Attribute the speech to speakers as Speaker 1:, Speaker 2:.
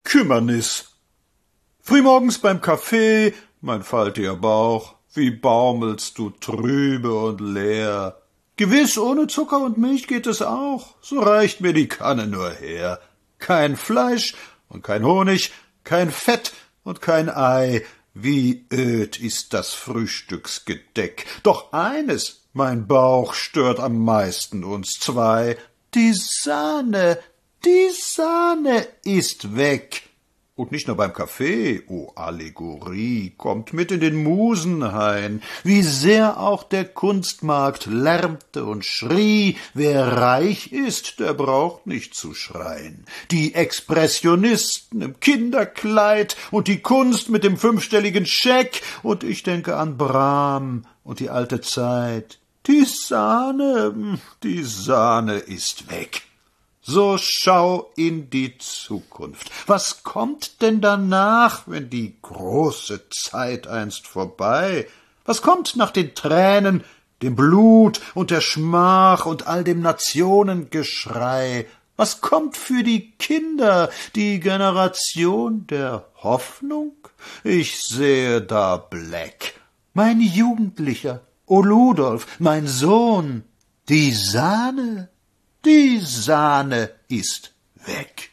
Speaker 1: Kümmernis. Frühmorgens beim Kaffee, mein faltiger Bauch, wie baumelst du trübe und leer. Gewiss, ohne Zucker und Milch geht es auch, so reicht mir die Kanne nur her. Kein Fleisch und kein Honig, kein Fett und kein Ei, wie öd ist das Frühstücksgedeck. Doch eines, mein Bauch, stört am meisten uns zwei. Die Sahne ist weg. Und nicht nur beim Kaffee, o Allegorie, kommt mit in den Musenhain, wie sehr auch der Kunstmarkt lärmte und schrie, wer reich ist, der braucht nicht zu schreien. Die Expressionisten im Kinderkleid und die Kunst mit dem 5-stelligen Scheck, und ich denke an Bram und die alte Zeit. Die Sahne ist weg. So schau in die Zukunft. Was kommt denn danach, wenn die große Zeit einst vorbei? Was kommt nach den Tränen, dem Blut und der Schmach und all dem Nationengeschrei? Was kommt für die Kinder, die Generation der Hoffnung? Ich sehe da Black. Mein Jugendlicher, o Ludolf, mein Sohn, die Sahne ist weg.